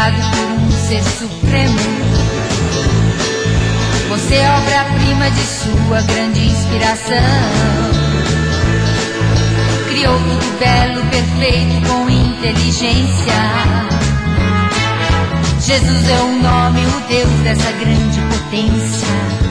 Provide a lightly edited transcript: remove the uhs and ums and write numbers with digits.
criado por um ser supremo. Você é obra-prima de sua grande inspiração. Criou tudo belo, perfeito, com inteligência. Jesus é o nome, o Deus dessa grande potência.